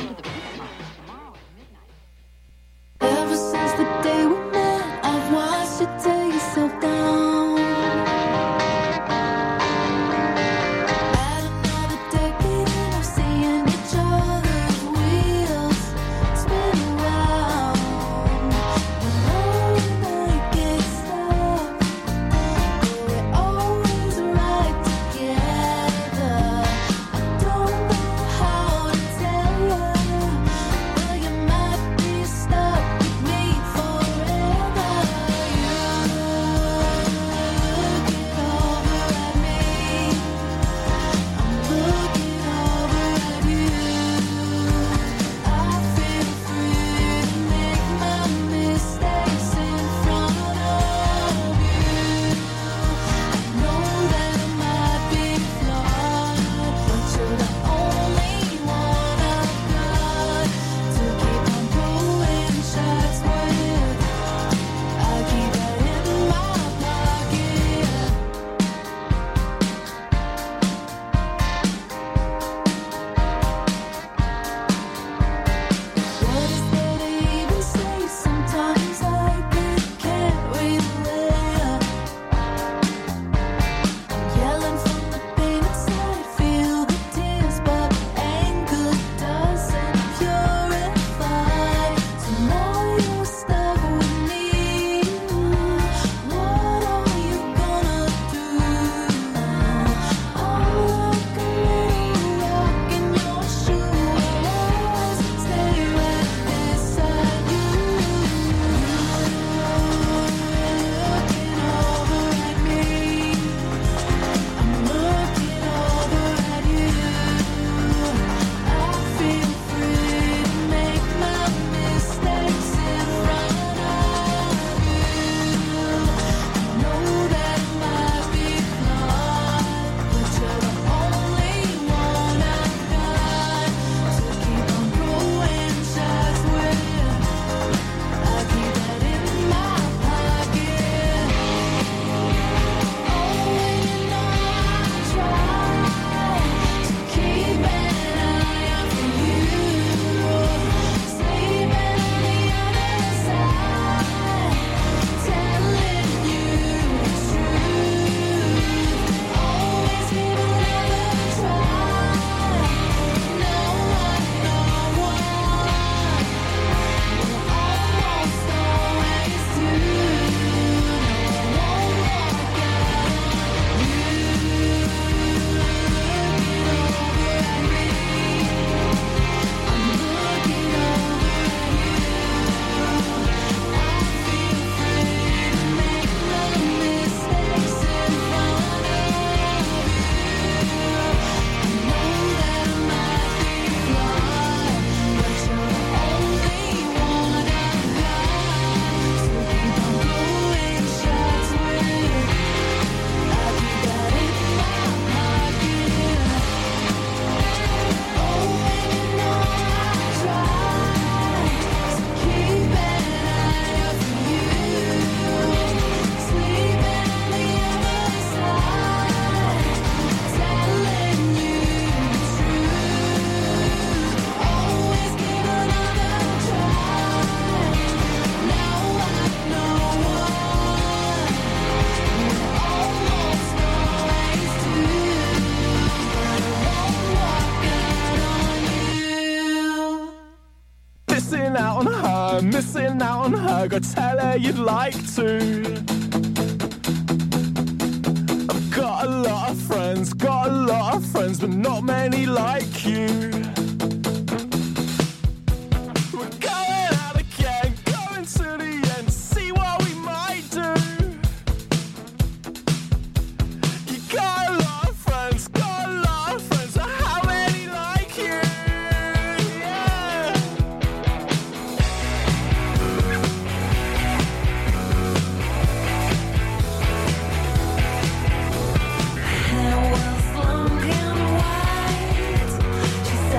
Ever since the day we met, I've watched you tear yourself down. At another decade and I'm seeing each other's wheels spin around. When all the night gets stuck, we're always right together. I don't know how to tell you, but you might be stuck with me forever. You looking over at me, I'm looking over at you. I feel free to make my mistakes in front of you. I know that I might be flawed, but you're the only one I've got to keep on blowing shots with. I keep that in my pocket. What is there to even say? Sometimes I get carried away. I'm yelling from the pain inside, feel the tears, but anger doesn't purify. So now you're stuck with me. What are you gonna do? I'm like a little rock in your shoe. I'll always stay right beside you. Looking over at me, I'm looking over at you. I feel free to make my mistakes in front of you. I know that I might be flawed, but you're the only one I've got to keep on blowing shots with. I keep that in my pocket. Oh, and you know I try to keep an eye out for you, sleeping on the other side, telling you the truth. Always give another try. No, I know why. We'll almost always do. No, I won't walk out on you. Looking over at me, I'm looking over at you. I feel free to make no mistakes in front of you. I know that I might be flawed, but you're the only one I've got to keep on blowing shots with. I keep that in my pocket. Oh, and you know I try to keep an eye out for you, sleeping on the other side, telling you the truth. Always give another try. Now I know why. We'll almost always do, but I won't walk out on you. Missing out on her, missing out on her. Go tell her you'd like to. I've got a lot of friends, but not many like you. We're going out again, going to the end, see what we might do. You got a lot of friends, but how many like you? Yeah. Hair was long and white. She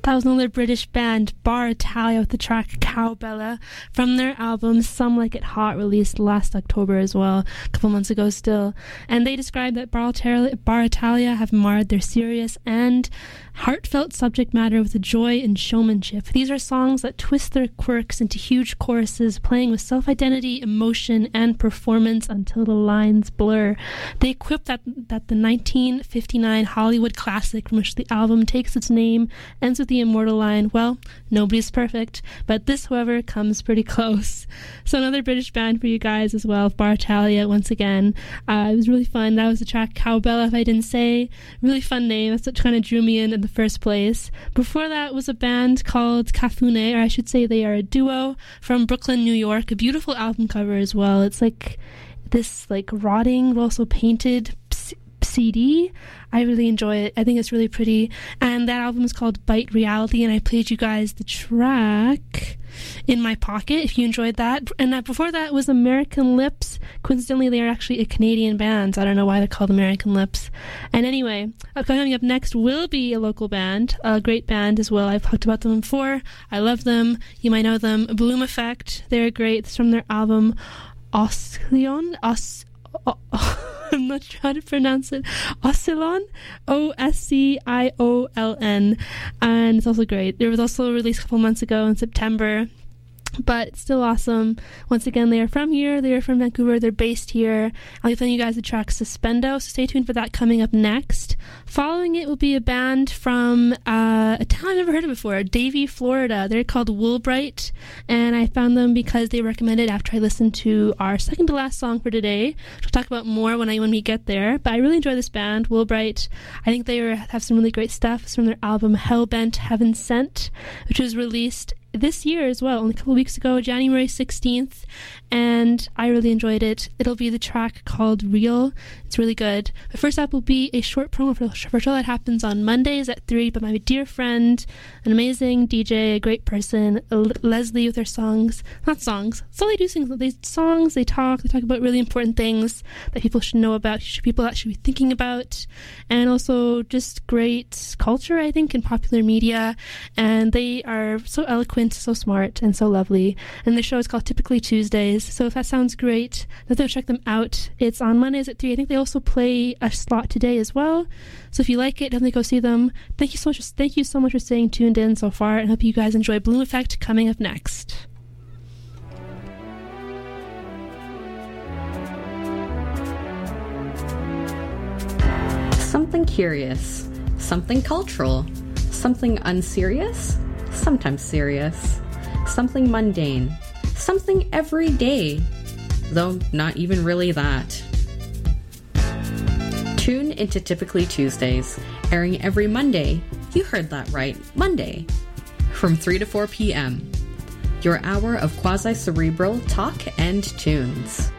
That was another British band, Bar Italia, with the track Cowbella from their album Some Like It Hot, released last October as well, a couple months ago still. And they described that Bar Italia have marred their serious and heartfelt subject matter with a joy and showmanship. These are songs that twist their quirks into huge choruses, playing with self-identity, emotion, and performance until the lines blur. They quip that the 1959 Hollywood classic from which the album takes its name ends with the immortal line, well, nobody's perfect, but this, however, comes pretty close. So another British band for you guys as well, Bar Italia, once again. It was really fun. That was the track Cowbella, if I didn't say. Really fun name. That's what kind of drew me in the first place. Before that was a band called Cafune, or I should say they are a duo from Brooklyn, New York. A beautiful album cover as well. It's like this like rotting, but also painted CD. I really enjoy it. I think it's really pretty. And that album is called Bite Reality, and I played you guys the track In My Pocket, if you enjoyed that. And before that was American Lips. Coincidentally, they are actually a Canadian band. I don't know why they're called American Lips. And anyway, coming up next will be a local band, a great band as well. I've talked about them before. I love them. You might know them. Bloom Effect. They're great. It's from their album Oscillon. I'm not sure how to pronounce it. Oscillon, Oscioln, and it's also great. It was also released a couple months ago in September, but it's still awesome. Once again, they are from here. They are from Vancouver. They're based here. I'll be playing you guys the track Suspendo, so stay tuned for that coming up next. Following it will be a band from a town I've never heard of before, Davie, Florida. They're called Woolbright, and I found them because they recommended after I listened to our second to last song for today. We'll talk about more when we get there, but I really enjoy this band, Woolbright. I think they have some really great stuff. It's from their album Hellbent Heaven Sent, which was released this year as well, only a couple weeks ago, January 16th, and I really enjoyed it. It'll be the track called Real. It's really good. But first up will be a short promo for a show that happens on Mondays at 3 by my dear friend, an amazing DJ, a great person, Leslie, with her songs. Not songs. That's all they do. Songs. They talk about really important things that people should know about, people that should be thinking about, and also just great culture, I think, in popular media. And they are so eloquent, so smart, and so lovely. And the show is called Typically Tuesdays, so if that sounds great, definitely check them out. It's on Mondays at 3. I think they also play a slot today as well, so if you like it, definitely go see them. Thank you so much for staying tuned in so far, and hope you guys enjoy Bloom Effect coming up next. Something curious, something cultural, something unserious, sometimes serious, something mundane, something everyday, though not even really that. Tune into Typically Tuesdays, airing every Monday. You heard that right, Monday, from 3 to 4 p.m. Your hour of quasi-cerebral talk and tunes.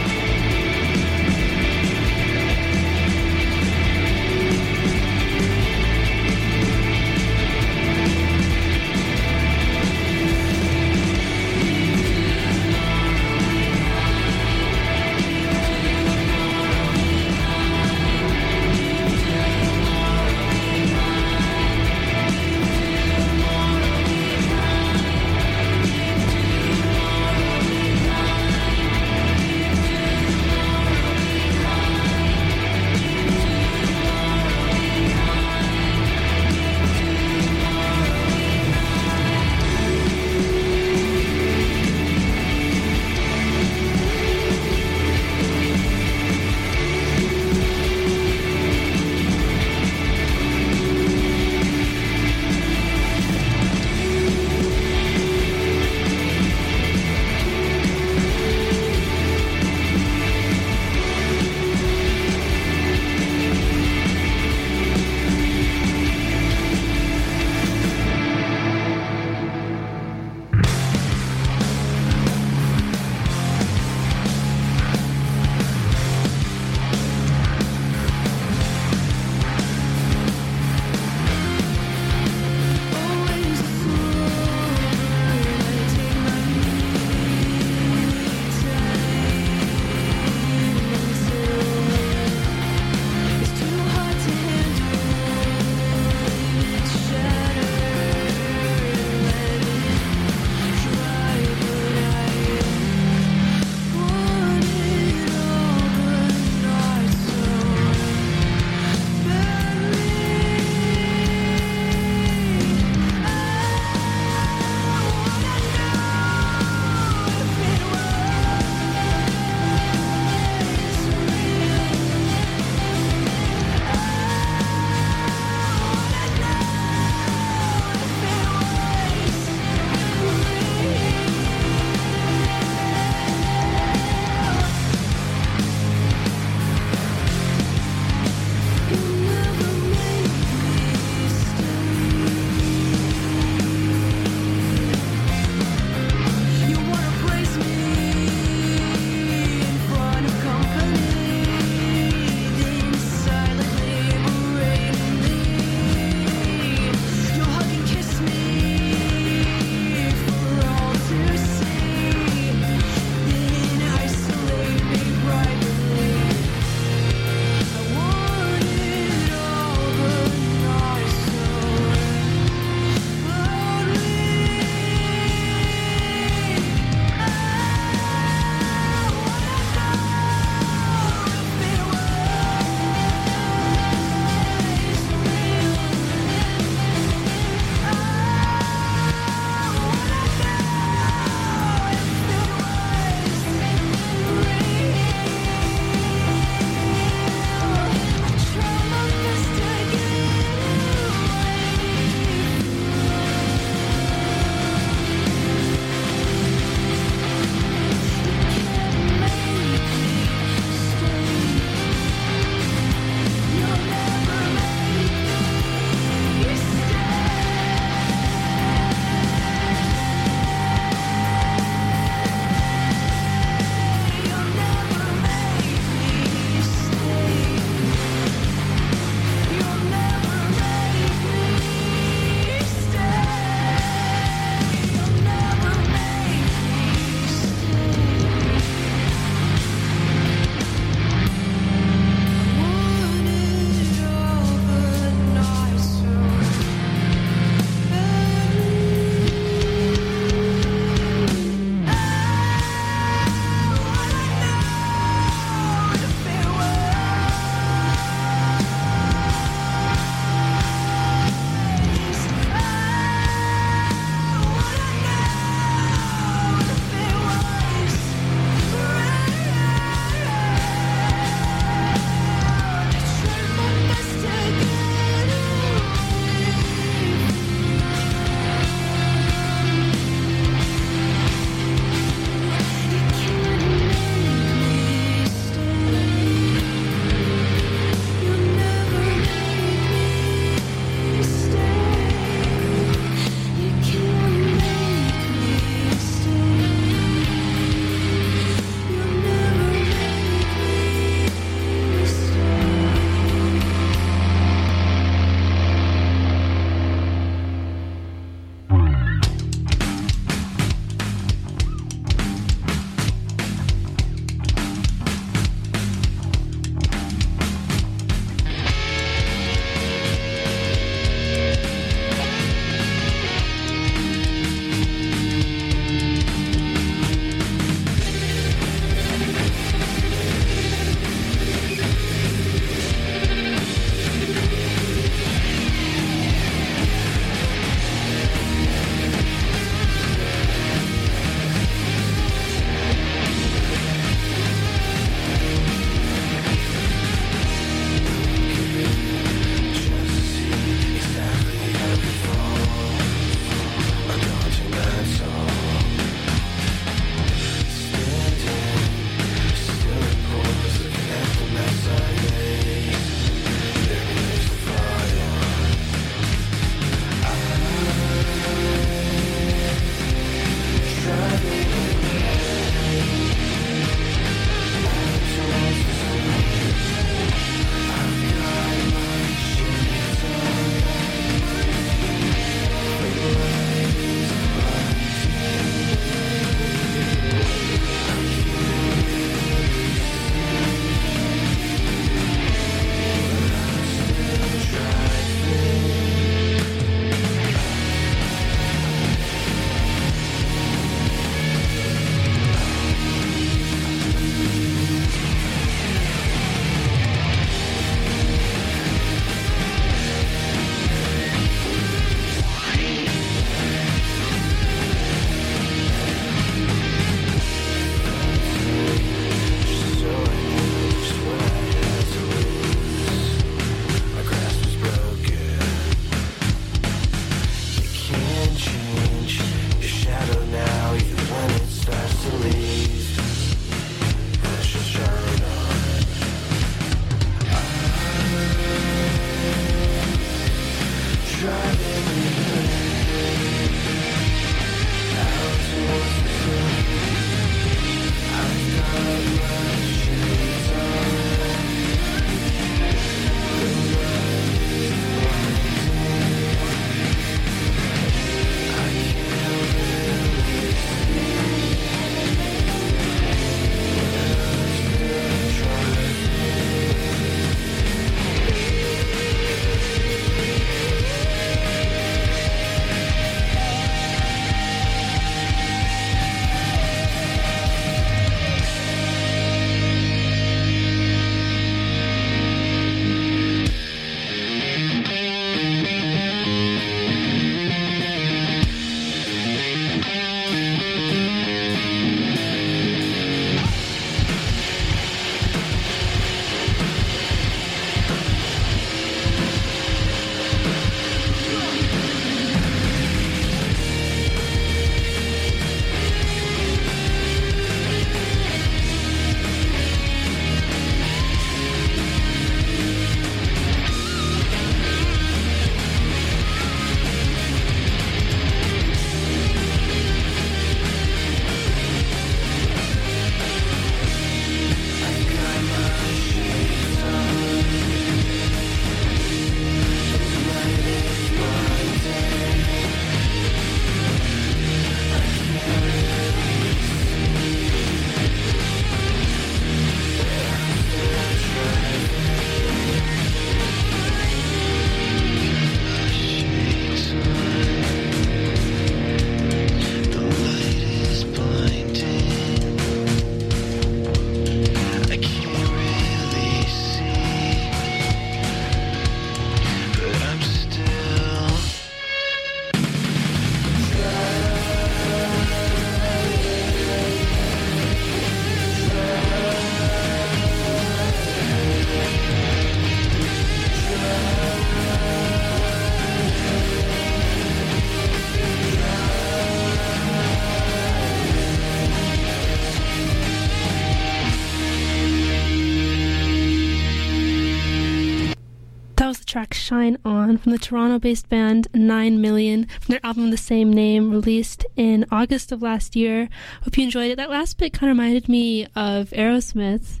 track Shine On from the Toronto-based band 9 Million from their album of the same name, released in August of last year. Hope you enjoyed it. That last bit kind of reminded me of Aerosmith.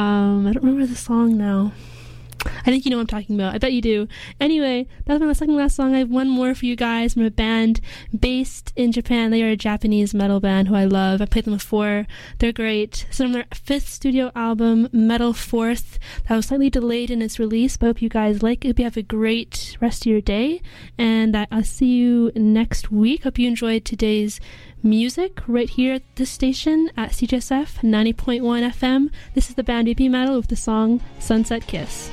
I don't remember the song now. I think you know what I'm talking about. I bet you do. Anyway, that was my second last song. I have one more for you guys from a band based in Japan. They are a Japanese metal band who I love. I played them before. They're great. It's from their 5th studio album, Metal Fourth. That was slightly delayed in its release, but I hope you guys like it. Hope you have a great rest of your day. And I'll see you next week. Hope you enjoyed today's music right here at this station at CJSF 90.1 FM. This is the band BP Metal with the song Sunset Kiss.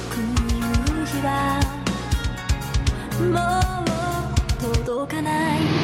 もう届かない